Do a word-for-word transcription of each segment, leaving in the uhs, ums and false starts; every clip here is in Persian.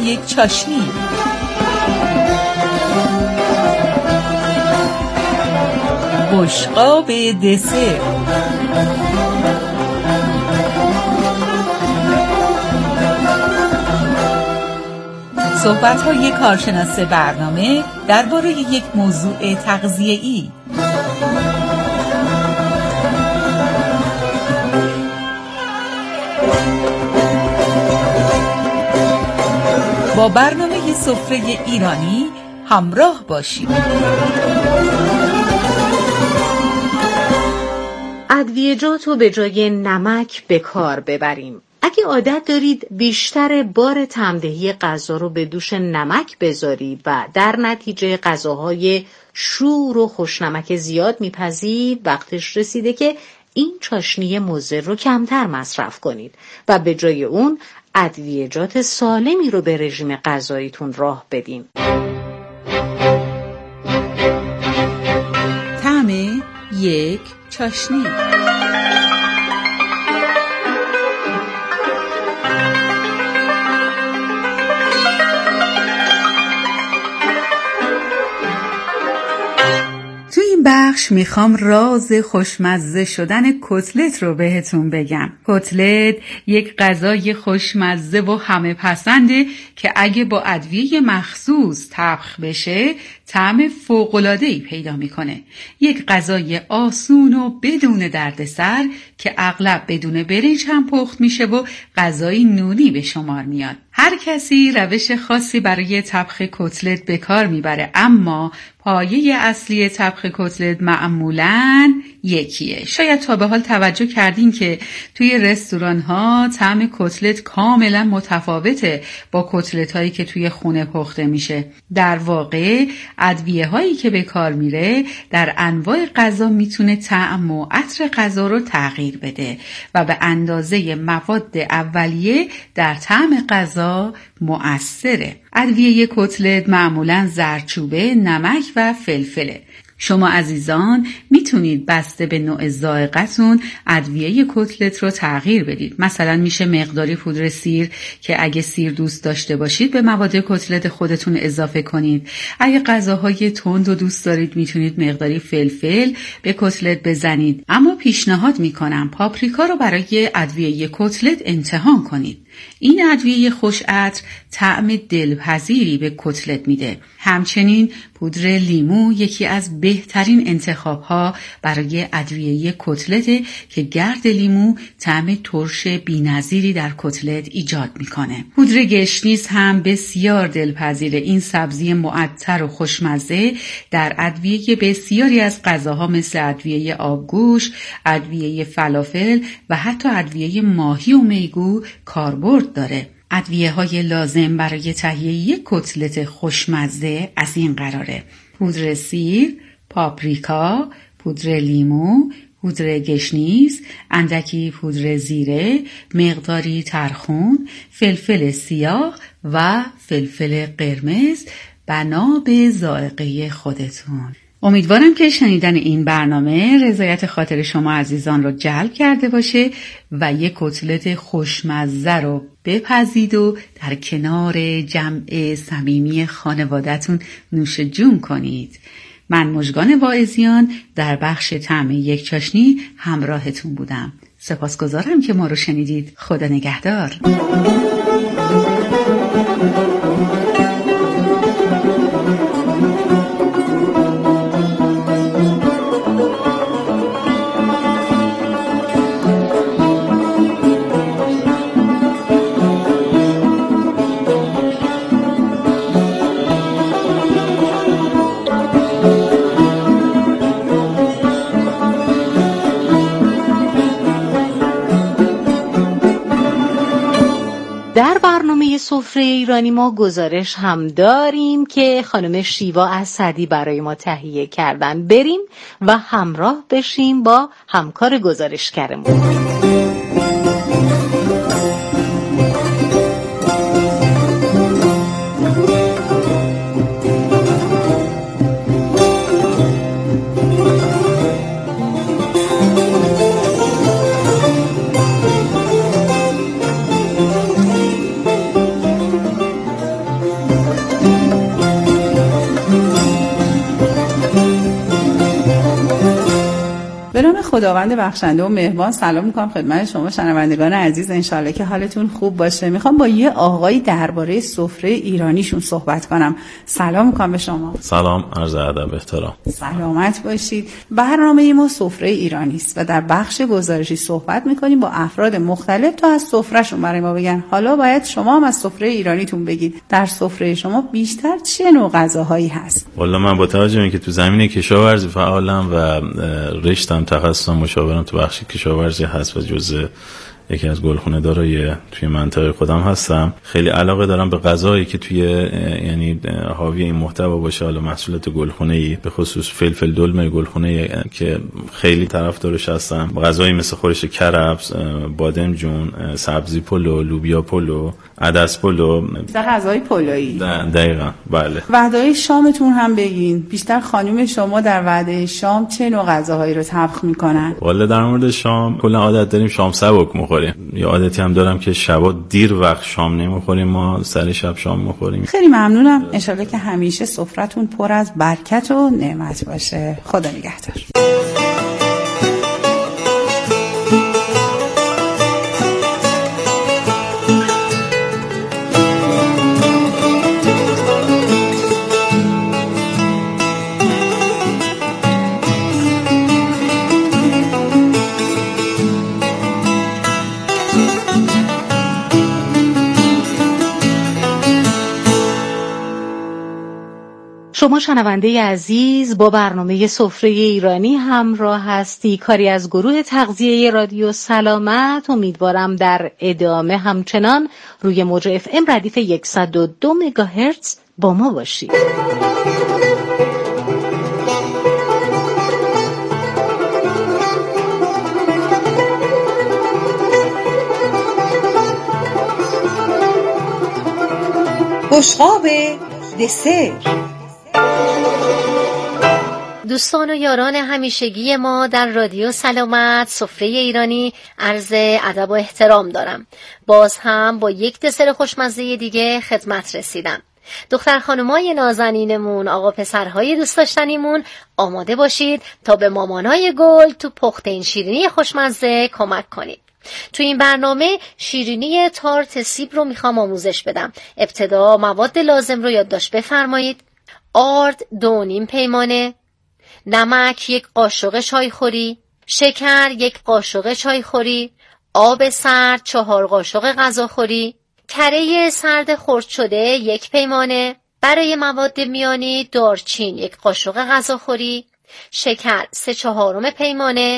یک چاشنی. بشقاب دسر. صحبت‌های کارشناس برنامه درباره یک موضوع تغذیه‌ای. با برنامه سفره ایرانی همراه باشید. ادویه‌جات رو به جای نمک به کار ببریم. اگه عادت دارید بیشتر بار طعم‌دهی غذا رو به دوش نمک بذارید و در نتیجه غذاهای شور و خوشنمک زیاد میپزید، وقتش رسیده که این چاشنی مضر رو کمتر مصرف کنید و به جای اون ادویه‌جات سالمی رو به رژیم غذاییتون راه بدین. طعم یک چاشنی. بخش میخوام راز خوشمزه شدن کتلت رو بهتون بگم. کتلت یک غذای خوشمزه و همه پسنده که اگه با ادویه مخصوص طبخ بشه طعم فوق‌العاده‌ای پیدا میکنه. یک غذای آسون و بدون دردسر که اغلب بدون برنج هم پخت میشه و غذای نونی به شمار میاد. هر کسی روش خاصی برای طبخ کتلت به کار میبره، اما پایه اصلی طبخ کتلت معمولاً یکیه. شاید تا به حال توجه کردین که توی رستوران ها طعم کتلت کاملا متفاوته با کتلت هایی که توی خونه پخته میشه. در واقع ادویه هایی که به کار میره در انواع غذا میتونه طعم و عطر غذا رو تغییر بده و به اندازه مواد اولیه در طعم غذا مؤثره. ادویه کتلت معمولاً زردچوبه، نمک و فلفله. شما عزیزان میتونید بسته به نوع ذائقه‌تون ادویه کتلت رو تغییر بدید. مثلا میشه مقداری پودر سیر که اگه سیر دوست داشته باشید به مواد کتلت خودتون اضافه کنید. اگه غذاهای تند رو دوست دارید میتونید مقداری فلفل به کتلت بزنید. اما پیشنهاد میکنم پاپریکا رو برای ادویه کتلت امتحان کنید. این ادویه خوش عطر طعم دلپذیری به کتلت میده. همچنین پودر لیمو یکی از بهترین انتخاب‌ها برای ادویه کتلته که گرد لیمو طعم ترش بی‌نظیری در کتلت ایجاد میکنه. پودر گشنیز هم بسیار دلپذیره. این سبزی معطر و خوشمزه در ادویه بسیاری از غذاها مثل ادویه آبگوشت، ادویه فلافل و حتی ادویه ماهی و میگو کاربرد داره. ادویه های لازم برای تهیه یک کتلت خوشمزه از این قراره: پودر سیر، پاپریکا، پودر لیمو، پودر گشنیز، اندکی پودر زیره، مقداری ترخون، فلفل سیاه و فلفل قرمز بنا به ذائقه خودتون. امیدوارم که شنیدن این برنامه رضایت خاطر شما عزیزان رو جلب کرده باشه و یک کتلت خوشمزه رو بپزید و در کنار جمع صمیمی خانواده‌تون نوش جون کنید. من مژگان واعظیان در بخش طعم یک چاشنی همراهتون بودم. سپاسگزارم که ما رو شنیدید. خدا نگهدار. در برنامه سفره ایرانی ما گزارش هم داریم که خانم شیوا اسدی برای ما تهیه کردن. بریم و همراه بشیم با همکار گزارشگرمون. خداوند بخشنده و مهربان سلام میکنم خدمت شما شنوندگان عزیز. انشالله که حالتون خوب باشه. میخوام با یه آقایی درباره سفره ایرانیشون صحبت کنم. سلام میکنم به شما. سلام، عرض ادب احترام. سلامت باشید. برنامه ما سفره ایرانی است و در بخش گزارشی صحبت میکنیم با افراد مختلف تا از سفرهشون برای ما بگن. حالا باید شما هم از سفره ایرانیتون بگید. در سفره شما بیشتر چه نوع غذاهایی هست؟ والا من با توجه به اینکه تو زمینه کشاورزی فعالم و رشتم تخصصم مشاورم تو بخش کشاورزی هست و جزء یکی از گلخونه دارای توی منطقه خودم هستم، خیلی علاقه دارم به غذایی که توی یعنی حاوی این محتوا باشه، حالا محصولات گلخونه‌ای، به خصوص فلفل دلمه گلخونه‌ای که خیلی طرفدارش هستم. غذایی مثل خورش کرفس، بادمجون، سبزی پلو، لوبیا پلو، عدس پلو، بیشتر غذای پلویی. دقیقاً بله. وعده شامتون هم بگین. بیشتر خانم شما در وعده شام چه نوع غذاهایی رو طبخ میکنن؟ والا در مورد شام کلا عادت داریم شام سبک میخوریم. یه عادتی هم دارم که شبا دیر وقت شام نمیخوریم، ما سر شب شام میخوریم. خیلی ممنونم. انشالله که همیشه سفرتون پر از برکت و نعمت باشه. خدا نگهدار. شما شنونده عزیز با برنامه سفره ایرانی همراه هستی، کاری از گروه تغذیه رادیو سلامت. امیدوارم در ادامه همچنان روی موج اف ام ردیف صد و دو مگاهرتز با ما باشید. بشقاب دسر. دوستان و یاران همیشگی ما در رادیو سلامت سفره ایرانی، عرض ادب و احترام دارم. باز هم با یک دسر خوشمزه دیگه خدمت رسیدم. دختر خانمای نازنینمون، آقا پسرهای دوست داشتنیمون، آماده باشید تا به مامانای گل تو پخت این شیرینی خوشمزه کمک کنید. تو این برنامه شیرینی تارت سیب رو میخوام آموزش بدم. ابتدا مواد لازم رو یادداشت بفرمایید. آرد دو نیم پیمانه، نمک یک قاشق چای خوری، شکر یک قاشق چای خوری، آب سرد چهار قاشق غذاخوری، کره سرد خرد شده یک پیمانه. برای مواد میانی دارچین یک قاشق غذاخوری، شکر سه چهارم پیمانه،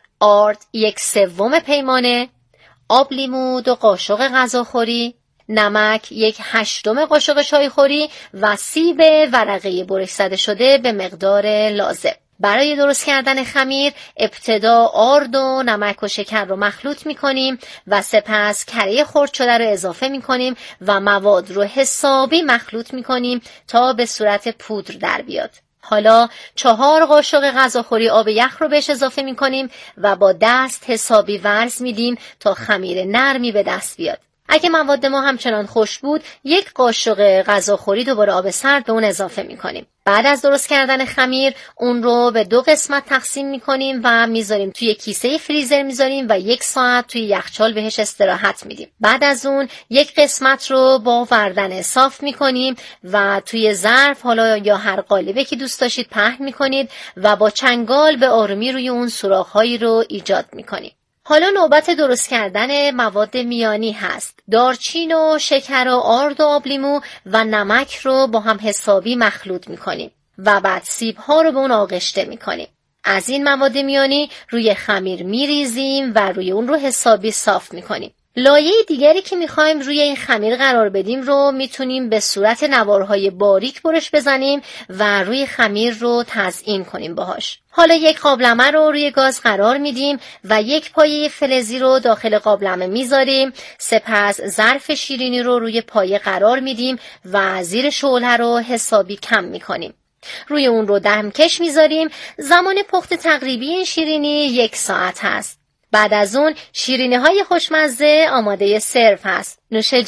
آرد یک سوم پیمانه، آب لیمو دو قاشق غذاخوری، نمک یک هشتم قاشق چای خوری و سیب ورقه برش زده شده به مقدار لازم. برای درست کردن خمیر ابتدا آرد و نمک و شکر رو مخلوط میکنیم و سپس کره خرد شده رو اضافه میکنیم و مواد رو حسابی مخلوط میکنیم تا به صورت پودر در بیاد. حالا چهار قاشق غذاخوری آب یخ رو بهش اضافه میکنیم و با دست حسابی ورز میدیم تا خمیر نرمی به دست بیاد. اگه مواد ما همچنان خوش بود، یک قاشق غذاخوری دوباره آب سرد به اون اضافه میکنیم. بعد از درست کردن خمیر اون رو به دو قسمت تقسیم میکنیم و میذاریم توی کیسه فریزر میذاریم و یک ساعت توی یخچال بهش استراحت میدیم. بعد از اون یک قسمت رو با وردن صاف میکنیم و توی ظرف حالا یا هر قالبی که دوست داشتید پهن میکنید و با چنگال به آرومی روی اون سوراخ‌هایی رو ایجاد میکنیم. حالا نوبت درست کردن مواد میانی هست. دارچین و شکر و آرد و آب لیمو و نمک رو با هم حسابی مخلوط میکنیم و بعد سیب ها رو به اون آغشته میکنیم. از این مواد میانی روی خمیر میریزیم و روی اون رو حسابی صاف میکنیم. لایه دیگری که میخوایم روی این خمیر قرار بدیم رو میتونیم به صورت نوارهای باریک برش بزنیم و روی خمیر رو تزیین کنیم باهاش. حالا یک قابلمه رو روی گاز قرار میدیم و یک پایه فلزی رو داخل قابلمه میذاریم. سپس ظرف شیرینی رو روی پایه قرار میدیم و زیر شعله رو حسابی کم میکنیم. روی اون رو دمکش میذاریم. زمان پخت تقریبی این شیرینی یک ساعت هست. بعد از اون شیرینی های خوشمزه آماده سرو هست. نوش جان.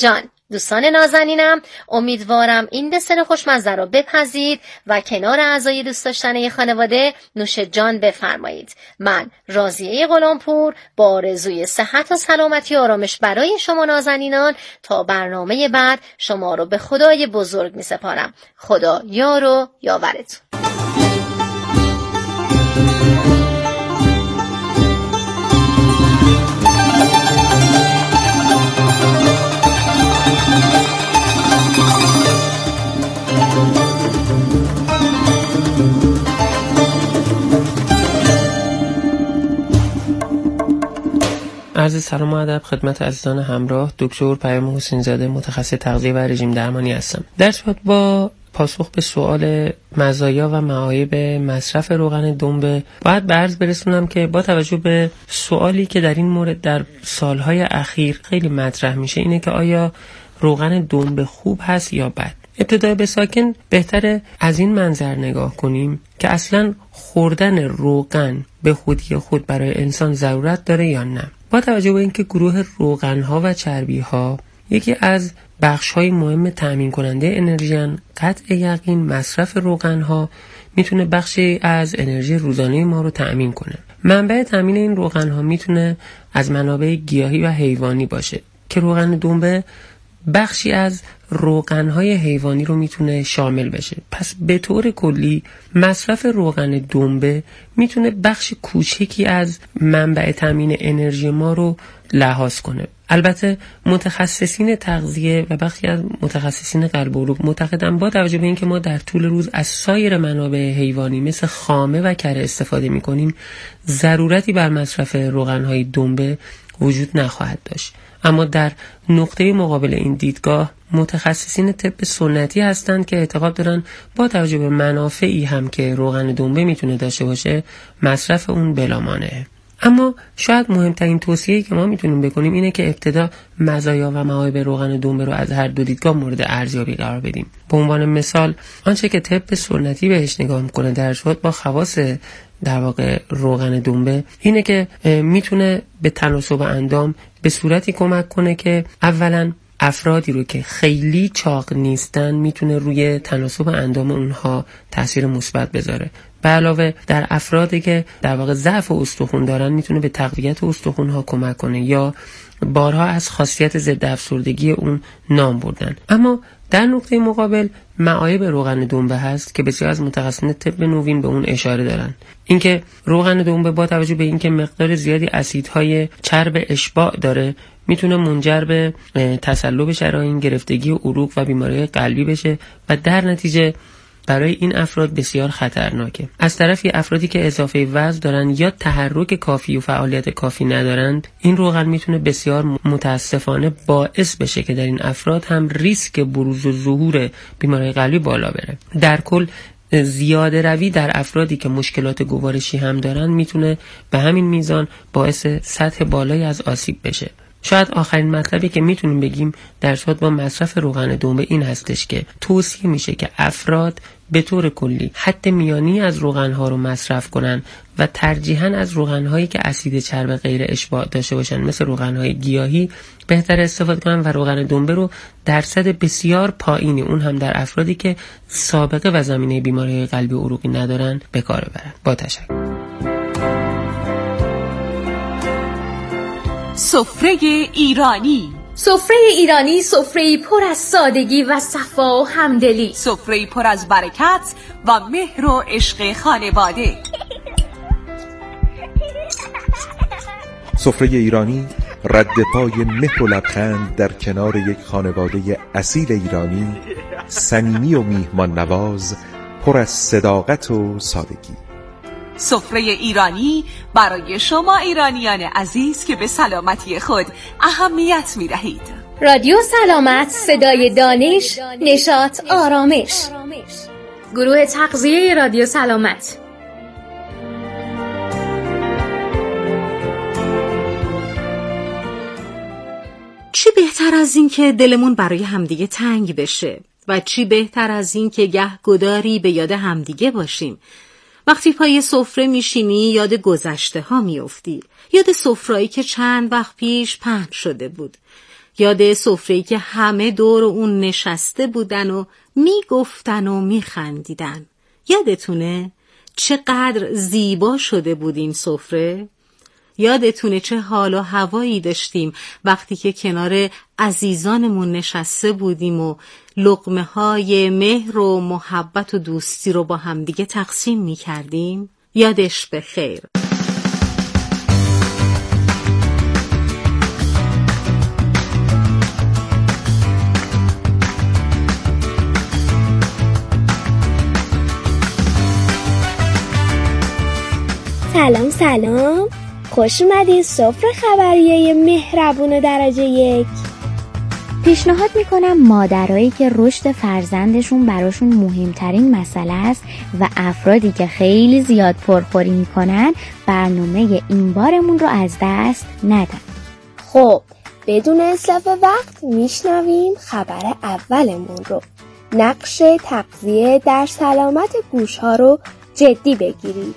دوستان نازنینم، امیدوارم این دسر خوشمزه را بپزید و کنار اعضای دوست داشتنی خانواده نوش جان بفرمایید. من راضیه غلامپور با آرزوی صحت و سلامتی و آرامش برای شما نازنینان تا برنامه بعد شما رو به خدای بزرگ می سپارم. خدا یار و یاورتون. عرض سلام و ادب خدمت عزیزان همراه. دکتر پیام حسین زاده، متخصص تغذیه و رژیم درمانی هستم. در صورت با پاسخ به سوال مزایا و معایب مصرف روغن دنبه باید به عرض برسونم که با توجه به سوالی که در این مورد در سالهای اخیر خیلی مطرح میشه اینه که آیا روغن دنبه خوب هست یا بد. ابتدای به ساکن بهتره از این منظر نگاه کنیم که اصلا خوردن روغن به خودی خود برای انسان ضرورت داره یا نه. با توجه به اینکه گروه روغن‌ها و چربی‌ها یکی از بخش‌های مهم تأمین کننده انرژی، قطع یقین مصرف روغن‌ها میتونه بخشی از انرژی روزانه ما رو تأمین کنه. منبع تأمین این روغن‌ها میتونه از منابع گیاهی و حیوانی باشه که روغن دنبه بخشی از روغن‌های حیوانی رو میتونه شامل بشه. پس به طور کلی مصرف روغن دنبه میتونه بخش کوچکی از منبع تامین انرژی ما رو لحاظ کنه. البته متخصصین تغذیه و بخشی از متخصصین قلب و عروق معتقدن با توجه به اینکه ما در طول روز از سایر منابع حیوانی مثل خامه و کره استفاده میکنیم، ضرورتی بر مصرف روغن‌های دنبه وجود نخواهد داشت. اما در نقطه مقابل این دیدگاه متخصصین طب سنتی هستند که اعتقاد دارن با توجه به منافعی هم که روغن دنبه میتونه داشته باشه مصرف اون بلا مانعه. اما شاید مهمترین توصیه‌ای که ما میتونیم بکنیم اینه که ابتدا مزایا و معایب روغن دنبه رو از هر دو دیدگاه مورد ارزیابی قرار بدیم. به عنوان مثال آنچه که طب سنتی بهش نگاه میکنه در ارتباط با خواص در واقع روغن دنبه اینه که میتونه به تناسب اندام به صورتی کمک کنه که اولا افرادی رو که خیلی چاق نیستن میتونه روی تناسب اندام اونها تاثیر مثبت بذاره. به علاوه در افرادی که در واقع ضعف استخوان دارن میتونه به تقویت استخوان‌ها کمک کنه یا بارها از خاصیت ضد افسردگی اون نام بردن. اما در نقطه مقابل معایب روغن دنبه هست که بسیار از متخصصین طب نوین به اون اشاره دارن. اینکه روغن دنبه با توجه به اینکه مقدار زیادی اسیدهای چرب اشباع داره میتونه منجر به تصلب شرايين، گرفتگی عروق و بیماری قلبی بشه و در نتیجه برای این افراد بسیار خطرناکه. از طرفی افرادی که اضافه وزن دارن یا تحرک کافی و فعالیت کافی ندارند، این روغن میتونه بسیار متاسفانه باعث بشه که در این افراد هم ریسک بروز و ظهور بیماری قلبی بالا بره. در کل زیاده روی در افرادی که مشکلات گوارشی هم دارن میتونه به همین میزان باعث سطح بالایی از آسیب بشه. شاید آخرین مطلبی که میتونیم بگیم در ارتباط با مصرف روغن دنبه این هستش که توصیه میشه که افراد به طور کلی حد میانی از روغن‌ها رو مصرف کنن و ترجیحاً از روغن‌هایی که اسید چرب غیر اشباع داشته باشن مثل روغن‌های گیاهی بهتر استفاده کنن و روغن دنبه رو درصد بسیار پایینی، اون هم در افرادی که سابقه و زمینه بیماری قلبی و عروقی ندارن به کار ببرن. با تشکر. سفره ایرانی. سفره ایرانی سفره پر از سادگی و صفا و همدلی، سفره پر از برکت و مهر و عشق خانواده. سفره ایرانی رد پای مهر و لبخند در کنار یک خانواده اصیل ایرانی، صمیمی و میهمان نواز، پر از صداقت و سادگی. سفره ایرانی برای شما ایرانیان عزیز که به سلامتی خود اهمیت می دهید. رادیو سلامت، صدای دانش، نشاط، آرامش. گروه تغذیه رادیو سلامت. چی بهتر از این که دلمون برای همدیگه تنگ بشه و چی بهتر از این که گه گداری به یاد همدیگه باشیم. وقتی پای سفره میشینی یاد گذشته ها میافتی، یاد سفرهایی که چند وقت پیش پهن شده بود، یاد سفره‌ای که همه دور اون نشسته بودن و میگفتن و میخندیدن. یادتونه چقدر زیبا شده بود این سفره؟ یادتونه چه حال و هوایی داشتیم وقتی که کنار عزیزانمون نشسته بودیم و لقمه های مهر و محبت و دوستی رو با همدیگه تقسیم می کردیم؟ یادش بخیر. سلام سلام، خوش اومدید سفره خبریه مهربون درجه یک. پیشنهاد میکنم مادرایی که رشد فرزندشون براشون مهمترین مسئله است و افرادی که خیلی زیاد پرخوری میکنن برنامه این بارمون رو از دست ندن. خب بدون اسلاف وقت میشنویم خبر اولمون رو. نقش تغذیه در سلامت گوش ها رو جدی بگیرید.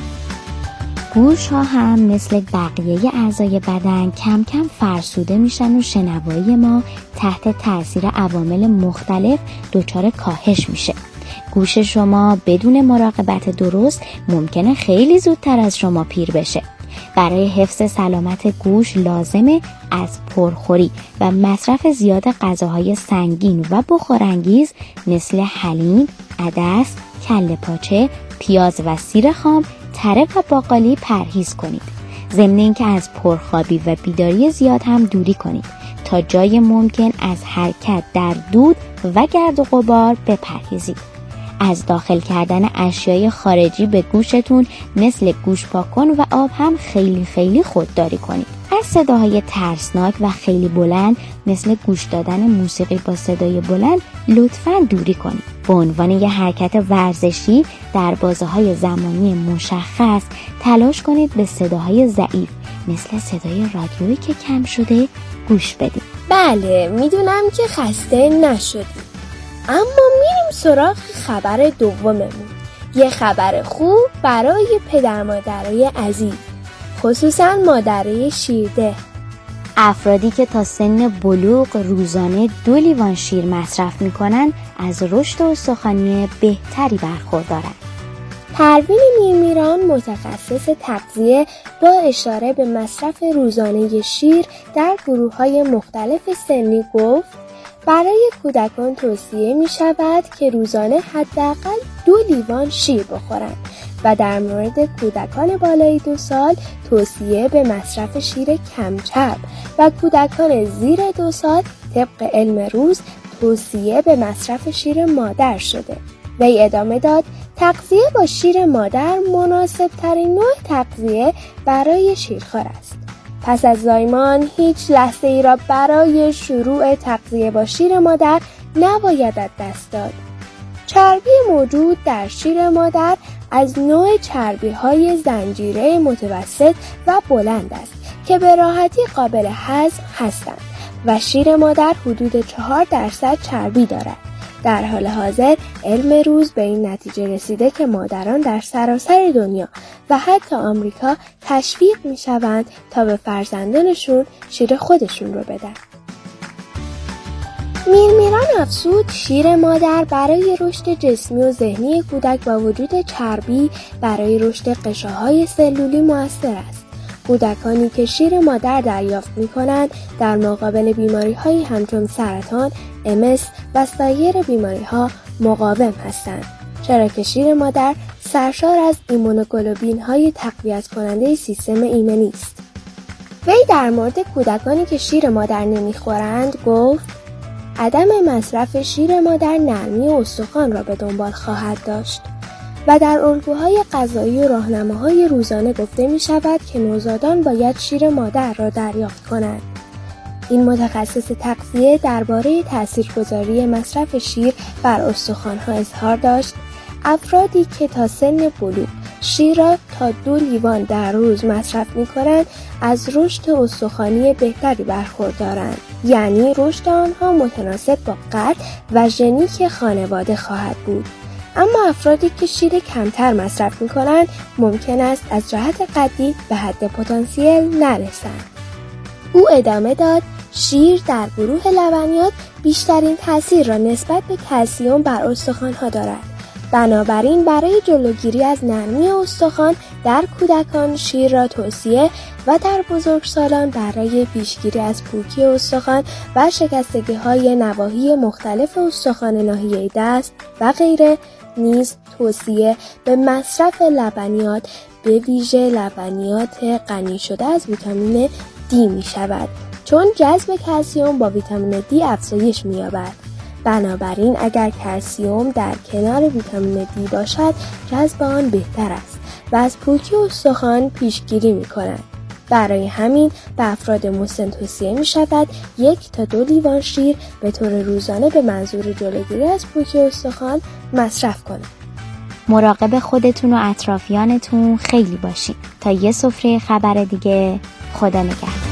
گوش ها هم مثل بقیه اعضای بدن کم کم فرسوده میشن و شنوایی ما تحت تاثیر عوامل مختلف دچار کاهش میشه. گوش شما بدون مراقبت درست ممکنه خیلی زودتر از شما پیر بشه. برای حفظ سلامت گوش لازمه از پرخوری و مصرف زیاد غذاهای سنگین و بخارانگیز مثل حلیم، عدس، کله پاچه، پیاز و سیر خام، تره و باقالی پرهیز کنید. ضمن اینکه از پرخوابی و بیداری زیاد هم دوری کنید تا جای ممکن از حرکت در دود و گرد و غبار بپرهیزید. از داخل کردن اشیای خارجی به گوشتون مثل گوش پاکن و آب هم خیلی خیلی خودداری کنید. از صداهای ترسناک و خیلی بلند مثل گوش دادن موسیقی با صدای بلند لطفاً دوری کنید. به عنوان یه حرکت ورزشی در بازه‌های زمانی مشخص تلاش کنید به صداهای ضعیف مثل صدای رادیویی که کم شده گوش بدید. بله میدونم که خسته نشدید، اما میریم سراغ خبر دوممون. یه خبر خوب برای پدر مادرای عزیز، خصوصا مادرای شیرده. افرادی که تا سن بلوغ روزانه دو لیوان شیر مصرف میکنن از رشد استخوانی بهتری برخوردارند. پروین میرمیران متخصص تغذیه با اشاره به مصرف روزانه شیر در گروه‌های مختلف سنی گفت برای کودکان توصیه می شود که روزانه حداقل دو لیوان شیر بخورند و در مورد کودکان بالای دو سال توصیه به مصرف شیر کمچرب و کودکان زیر دو سال طبق علم روز توصیه به مصرف شیر مادر شده. وی ادامه داد تغذیه با شیر مادر مناسب ترین نوع تغذیه برای شیرخوار است. پس از زایمان هیچ لحظه ای را برای شروع تغذیه با شیر مادر نباید از دست داد. چربی موجود در شیر مادر از نوع چربی های زنجیره متوسط و بلند است که به راحتی قابل هضم هستند و شیر مادر حدود چهار درصد چربی دارد. در حال حاضر علم روز به این نتیجه رسیده که مادران در سراسر دنیا و حتی آمریکا تشویق می شوند تا به فرزندانشون شیر خودشون رو بدن. میرمیران افزود شیر مادر برای رشد جسمی و ذهنی کودک با وجود چربی برای رشد قشاهای سلولی مؤثر است. کودکانی که شیر مادر دریافت می کنند در مقابل بیماری هایی همچون سرطان، ام اس و سایر بیماری ها مقاوم هستند، چرا که شیر مادر سرشار از ایمونوگلوبین های تقویت کننده سیستم ایمنی است. وی در مورد کودکانی که شیر مادر نمیخورند گفت عدم مصرف شیر مادر نرمی استخوان را به دنبال خواهد داشت و در الگوهای غذایی و راهنماهای روزانه گفته می شود که نوزادان باید شیر مادر را دریافت کنند. این متخصص تغذیه درباره تاثیرگذاری مصرف شیر بر استخوان‌ها اظهار داشت افرادی که تا سن بلوغ شیر را تا دو لیوان در روز مصرف می کنند از رشد استخوانی بهتری برخوردارند، یعنی رشد آنها متناسب با قد و ژنیک خانواده خواهد بود. اما افرادی که شیر کمتر مصرف می کنند ممکن است از جهت قدی به حد پتانسیل نرسند. او ادامه داد شیر در گروه لبنیات بیشترین تاثیر را نسبت به کلسیم بر استخوان‌ها دارد. بنابراین برای جلوگیری از نرمی استخوان در کودکان شیر را توصیه و در بزرگسالان برای پیشگیری از پوکی استخوان و شکستگی‌های نواحی مختلف استخوان ناحیه دست و غیره نیز توصیه به مصرف لبنیات به ویژه لبنیات غنی شده از ویتامین دی می شود، چون جذب کلسیم با ویتامین دی افزایش می یابد. بنابراین اگر کلسیم در کنار ویتامین دی باشد، جذب آن بهتر است و از پوکی استخوان پیشگیری می کند. برای همین به افراد مسن توصیه می شود یک تا دو لیوان شیر به طور روزانه به منظور جلوگیری از پوکی استخوان مصرف کنند. مراقب خودتون و اطرافیانتون خیلی باشین. تا یه سفره خبر دیگه، خدا نگهدار.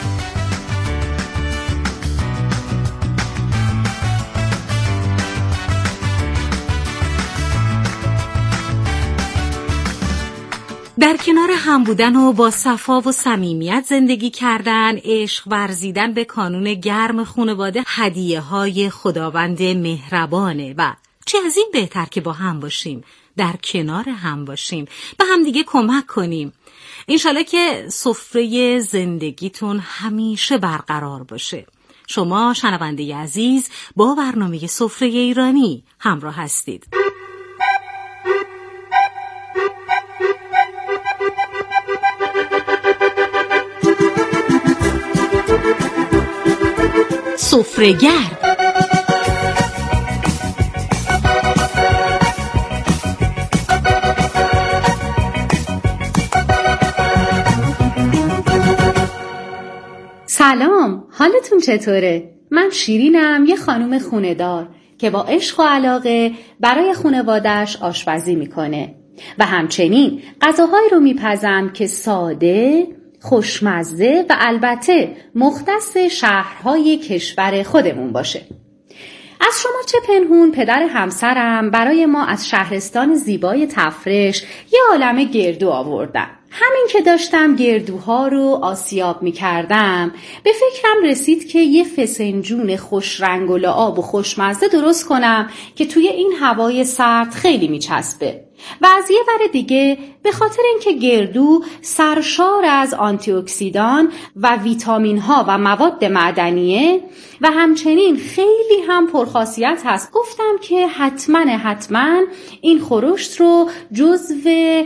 در کنار هم بودن و با صفا و صمیمیت زندگی کردن، عشق ورزیدن به کانون گرم خانواده هدیه های خداوند مهربانه و چه از این بهتر که با هم باشیم، در کنار هم باشیم، به هم دیگه کمک کنیم. انشالله که سفره زندگیتون همیشه برقرار باشه. شما شنونده عزیز با برنامه سفره ایرانی همراه هستید. سفره‌گرد. سلام، حالتون چطوره؟ من شیرینم، یه خانم خونه‌دار که با عشق و علاقه برای خانواده‌اش آشپزی میکنه و همچنین غذاهایی رو میپزم که ساده، خوشمزه و البته مختص شهرهای کشور خودمون باشه. از شما چه پنهون، پدر همسرم برای ما از شهرستان زیبای تفرش یه عالمه گردو آوردن. همین که داشتم گردوها رو آسیاب می کردم به فکرم رسید که یه فسنجون خوش رنگ و لعاب و خوشمزه درست کنم که توی این هوای سرد خیلی می چسبه. و از یه ور دیگه به خاطر اینکه گردو سرشار از آنتی اکسیدان و ویتامین ها و مواد معدنیه و همچنین خیلی هم پرخاصیت هست، گفتم که حتما حتما این خورشت رو جزو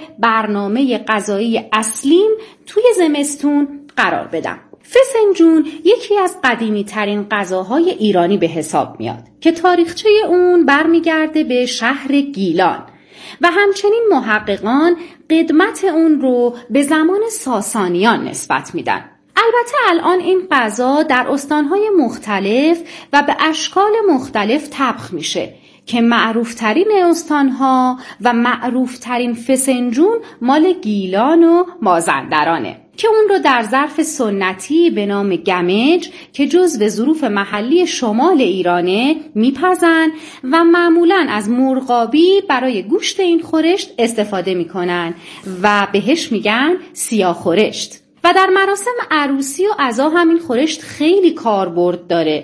برنامه غذایی اصلیم توی زمستون قرار بدم. فسنجون یکی از قدیمی ترین غذاهای ایرانی به حساب میاد که تاریخچه اون برمیگرده به شهر گیلان و همچنین محققان قدمت اون رو به زمان ساسانیان نسبت میدن. البته الان این غذا در استانهای مختلف و به اشکال مختلف طبخ میشه که معروفترین استانها و معروفترین فسنجون مال گیلان و مازندرانه که اون رو در ظرف سنتی به نام گمج که جزو ظروف محلی شمال ایرانه میپزن و معمولاً از مرغابی برای گوشت این خورشت استفاده میکنن و بهش میگن سیاه خورشت. و در مراسم عروسی و عزا همین خورشت خیلی کاربرد داره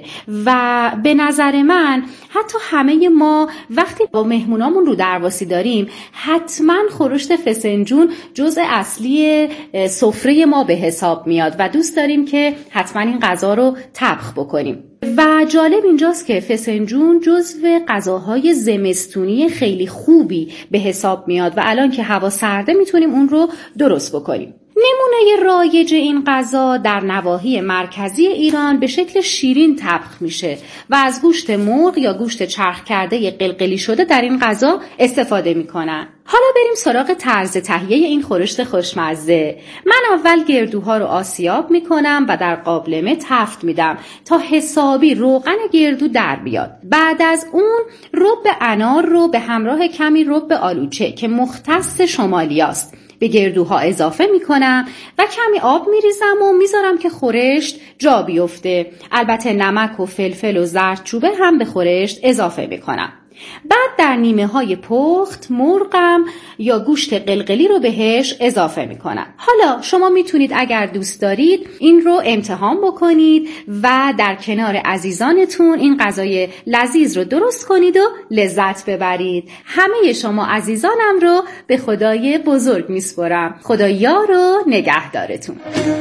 و به نظر من حتی همه ما وقتی با مهمونامون رو درواسی داریم حتما خورشت فسنجون جزء اصلی سفره ما به حساب میاد و دوست داریم که حتما این غذا رو طبخ بکنیم. و جالب اینجاست که فسنجون جزو غذاهای زمستونی خیلی خوبی به حساب میاد و الان که هوا سرده میتونیم اون رو درست بکنیم. نمونه رایج این غذا در نواحی مرکزی ایران به شکل شیرین طبخ میشه و از گوشت مرغ یا گوشت چرخ کرده قلقلی شده در این غذا استفاده میکنن. حالا بریم سراغ طرز تهیه این خورشت خوشمزه. من اول گردوها رو آسیاب میکنم و در قابلمه تفت میدم تا حسابی روغن گردو در بیاد. بعد از اون رب انار رو به همراه کمی رب آلوچه که مختص شمالیاست به گردوها اضافه میکنم و کمی آب میریزم و میذارم که خورشت جا بیفته. البته نمک و فلفل و زردچوبه هم به خورشت اضافه میکنم. بعد در نیمه های پخت مرغم یا گوشت قلقلی رو بهش اضافه میکنم. حالا شما میتونید اگر دوست دارید این رو امتحان بکنید و در کنار عزیزانتون این غذای لذیذ رو درست کنید و لذت ببرید. همه شما عزیزانم رو به خدای بزرگ میسپرم. خدا یار و نگهدارتون.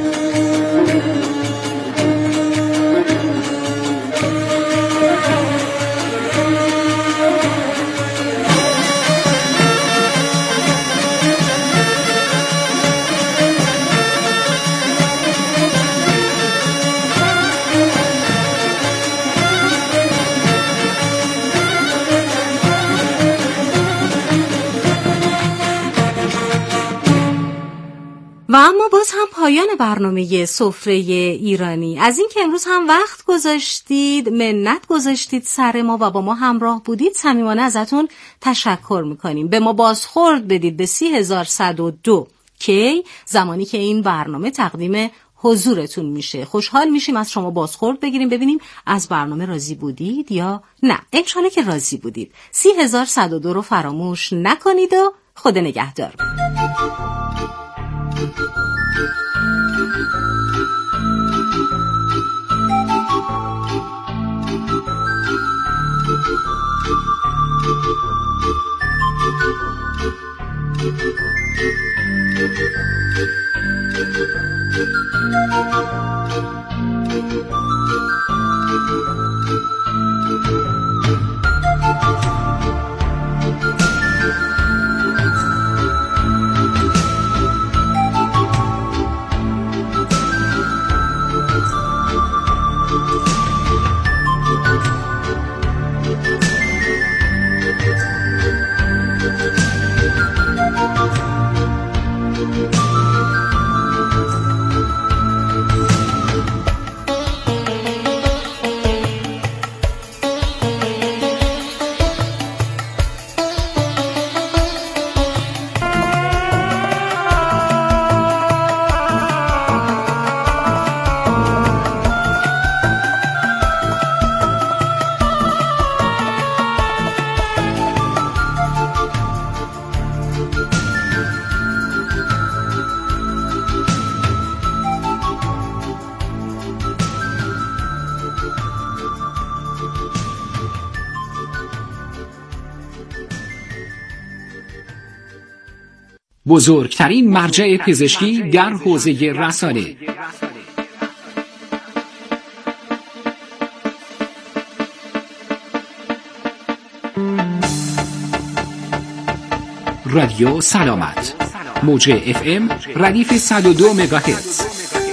و اما باز هم پایان برنامه سفره ایرانی. از این که امروز هم وقت گذاشتید، منت گذاشتید سر ما و با ما همراه بودید، صمیمانه ازتون تشکر میکنیم. به ما بازخورد بدید به سی هزار صد و دو کی زمانی که این برنامه تقدیم حضورتون میشه. خوشحال میشیم از شما بازخورد بگیریم، ببینیم از برنامه راضی بودید یا نه. انشالله که راضی بودید. سی هزار صد و دو رو فراموش نکنید و خدا نگهدار. بزرگترین مرجع پزشکی در حوزه رسانه. رادیو سلامت، موج اف ام ردیف صد و دو مگاهرتز.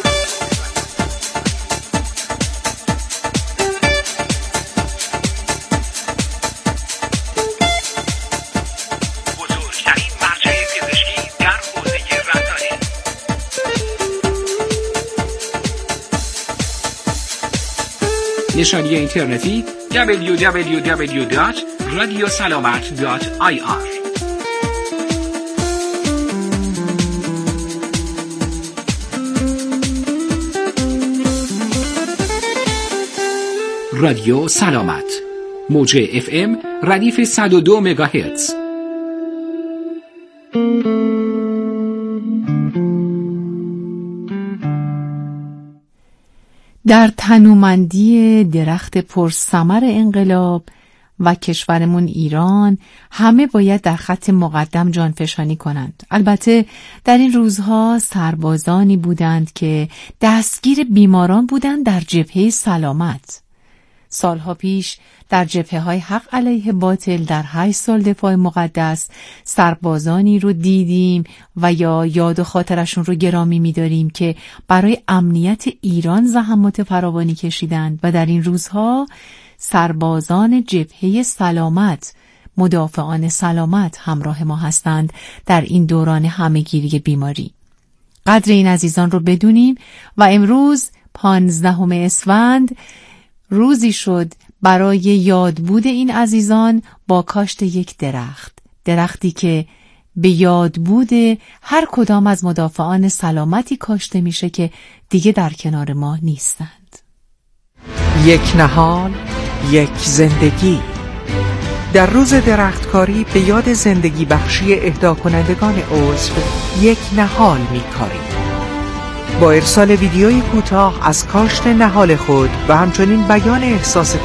نشانی اینترنتی دبلیو دبلیو دبلیو دات رادیو سلامت دات آی آر. رادیو سلامت، موج اف ام ردیف صد و دو مگاهرتز. در تنومندی درخت پرثمر انقلاب و کشورمون ایران همه باید در خط مقدم جانفشانی کنند. البته در این روزها سربازانی بودند که دستگیر بیماران بودند در جبهه سلامت. سالها پیش در جبهه‌های حق علیه باطل در هشت سال دفاع مقدس سربازانی رو دیدیم و یا یاد و خاطرشون رو گرامی می‌داریم که برای امنیت ایران زحمات فراوانی کشیدند و در این روزها سربازان جبهه سلامت، مدافعان سلامت همراه ما هستند در این دوران همه‌گیری بیماری. قدر این عزیزان رو بدونیم و امروز پانزدهم اسفند روزی شد برای یادبود این عزیزان با کاشت یک درخت، درختی که به یادبود هر کدام از مدافعان سلامتی کاشته میشه که دیگه در کنار ما نیستند. یک نهال، یک زندگی. در روز درختکاری به یاد زندگی بخشی اهدا کنندگان عضو یک نهال می‌کاریم. با ارسال ویدیوی کوتاه از کاشت نهال خود و همچنین بیان احساس